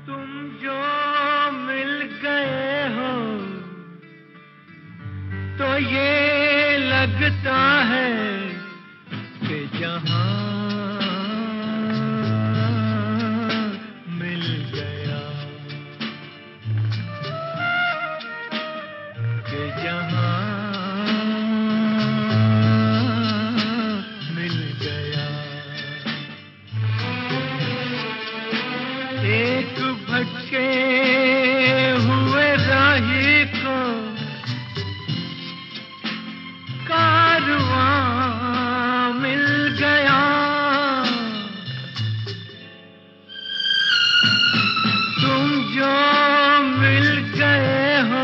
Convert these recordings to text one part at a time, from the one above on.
तुम जो मिल गए हो तो ये लगता है कि जहां मिल गया, कि जहां मिल गया। एक भटके हुए राही को कारवां मिल गया। तुम जो मिल गए हो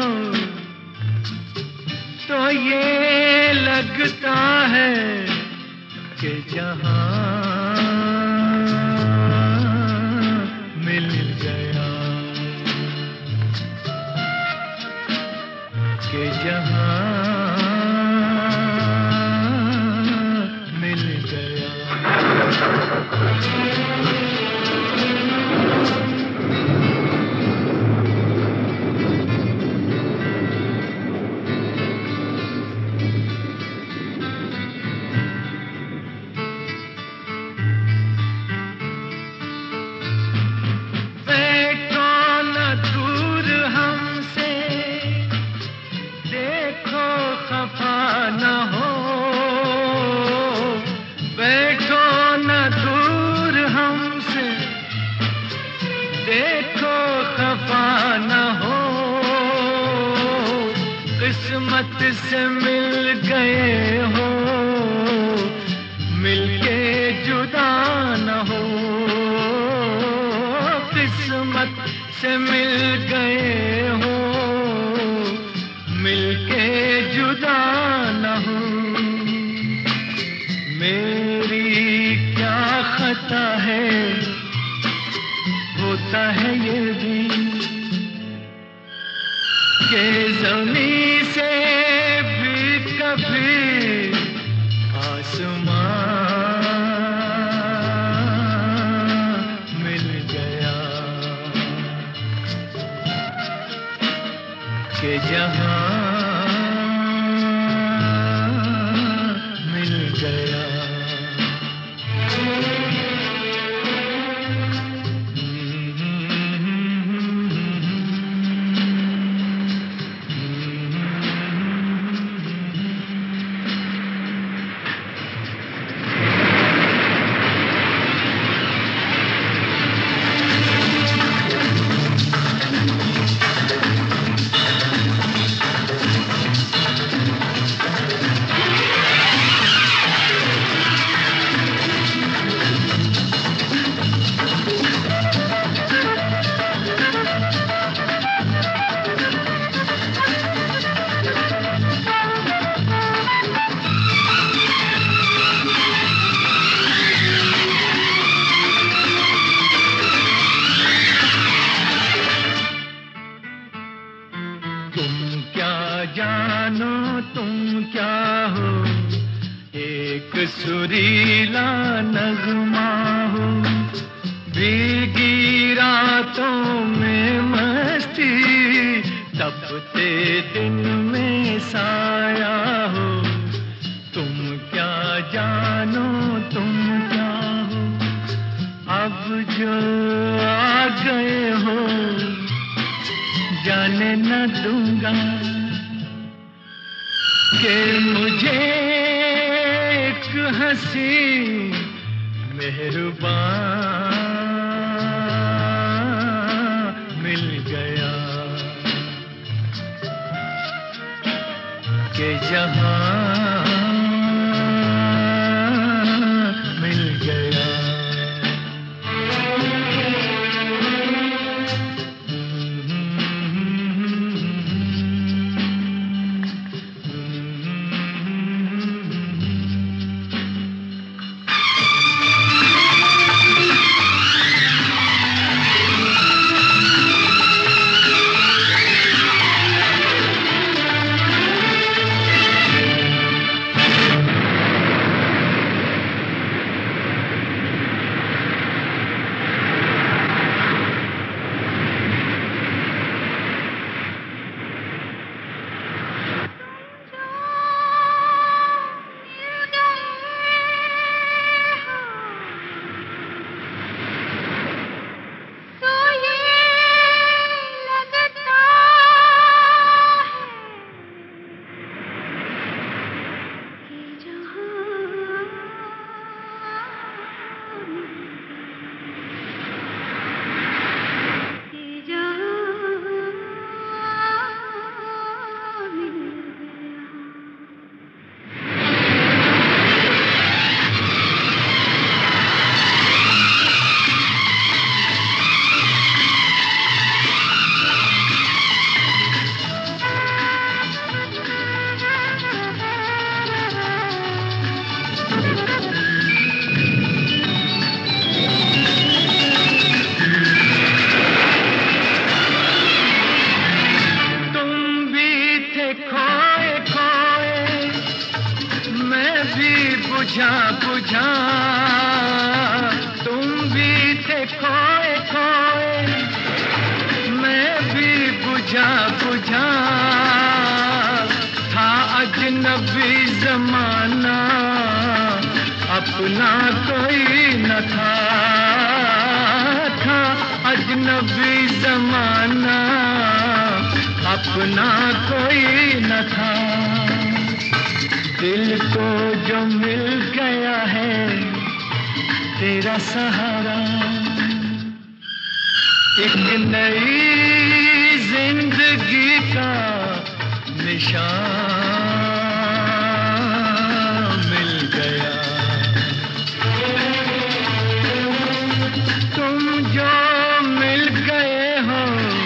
तो ये लगता है कि जहां मिल गया, कि जहां मिल गया। खफा न हो, बैठो न दूर हमसे, देखो खफा न हो। किस्मत से मिल गए हो, मिलके जुदा न हो। किस्मत से मिल गए हो, मिलके जुदा न हो। मेरी क्या खता है, होता है ये भी कि ज़मीं से भी कभी आसमां मिल गया, कि जहां मिल गया। तुम क्या जानो, तुम क्या हो, एक सुरीला नगमा हो। भीगी रातों में मस्ती, तपते दिन में साया हो। तुम क्या जानो, तुम क्या हो, अब जो आ गए हो जाने न दूंगा कि मुझे एक हंसी मेहरबान मिल गया, कि जहां मिल गया। खोए खोए मैं भी बुझा बुझा था अजनबी जमाना अपना कोई न था अजनबी जमाना अपना कोई न था। दिल को जो मिल गया है तेरा सहारा एक नई जिंदगी का निशान मिल गया। तुम जो मिल गए हो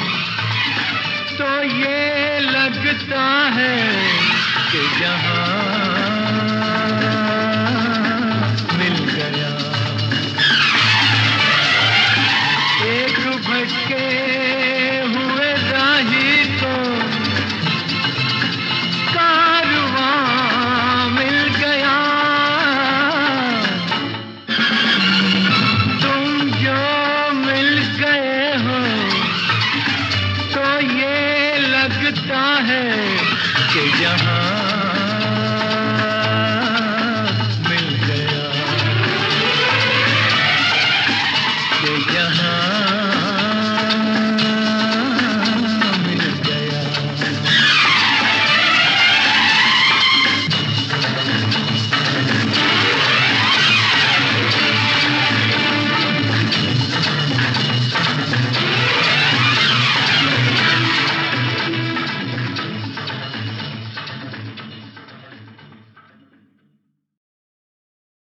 तो ये लगता है कि जहां मिल गया। एक भटके हुए राही को कारवां मिल गया। तुम जो मिल गए हो तो ये लगता है कि जहां मिल गया, कि जहां